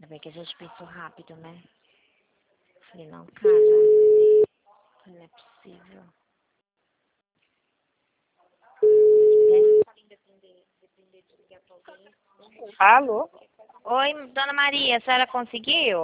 Ainda bem que a gente pensou rápido, né? Falei, não, cara, não é possível. Alô? Oi, dona Maria, a senhora conseguiu?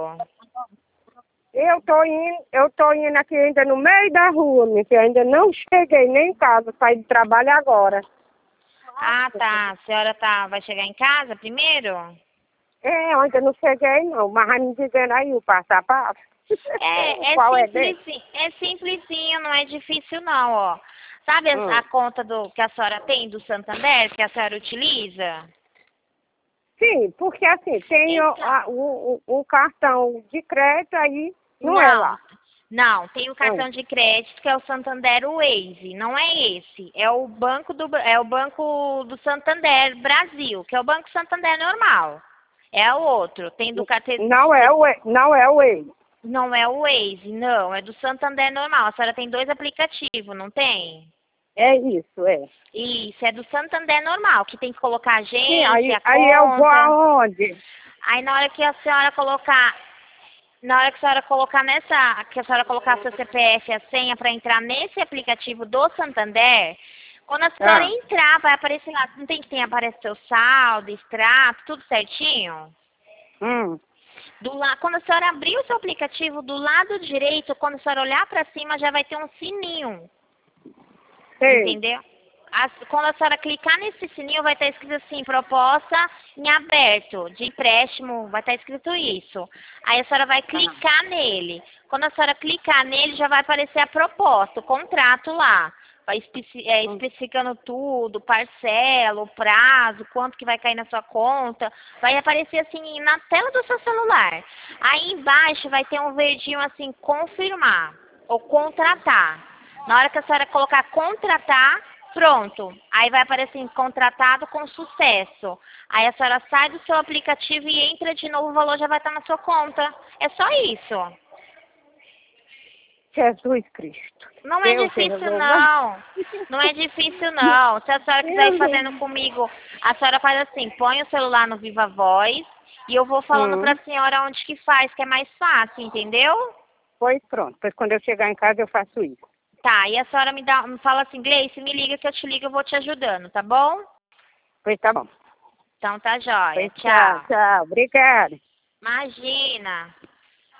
Eu tô indo aqui ainda no meio da rua, minha filha. Ainda não cheguei nem em casa, saí do trabalho agora. Ah, tá. A senhora vai chegar em casa primeiro? Eu ainda não cheguei não, mas vai me dizendo aí o passo a passo. Qual é dele? É simplesinho, não é difícil não, ó. Sabe a conta que a senhora tem do Santander, que a senhora utiliza? Sim, porque assim, tem Então, o cartão de crédito aí, não é não, lá. não, tem o cartão de crédito que é o Santander Wave, não é esse. É o banco do Santander Brasil, que é o Banco Santander normal. É o outro. Tem do Não é o ex. Não é o Waze, não, é do Santander normal. A senhora tem 2 aplicativos, não tem? É isso, é. Isso, é do Santander normal, que tem que colocar a Sim, agência, a aí eu vou conta. aonde? Aí na hora que a senhora colocar, que a senhora colocar seu CPF e a senha para entrar nesse aplicativo do Santander, quando a senhora entrar, vai aparecer lá, não tem que aparecer seu saldo, extrato, tudo certinho? Hum. Quando a senhora abrir o seu aplicativo, do lado direito, quando a senhora olhar para cima, já vai ter um sininho. Sei. Entendeu? Quando a senhora clicar nesse sininho, vai estar escrito assim, proposta em aberto, de empréstimo, vai estar escrito isso. Aí a senhora vai clicar nele. Quando a senhora clicar nele, já vai aparecer a proposta, o contrato lá. Vai especificando tudo, parcela, o prazo, quanto que vai cair na sua conta. Vai aparecer assim na tela do seu celular. Aí embaixo vai ter um verdinho assim, confirmar ou contratar. Na hora que a senhora colocar contratar, pronto. Aí vai aparecer assim, contratado com sucesso. Aí a senhora sai do seu aplicativo e entra de novo, o valor já vai estar na sua conta. É só isso. Jesus Cristo. Não é Deus difícil, resolva. não. Não é difícil, não. Se a senhora quiser ir fazendo comigo, a senhora faz assim, põe o celular no Viva Voz e eu vou falando pra senhora onde que faz, que é mais fácil, entendeu? Pois pronto. Pois quando eu chegar em casa eu faço isso. Tá, e a senhora me fala assim, Gleice, me liga que eu te ligo, eu vou te ajudando, tá bom? Pois tá bom. Então tá jóia. Pois tchau, Tchau. tchau. Obrigada. Imagina.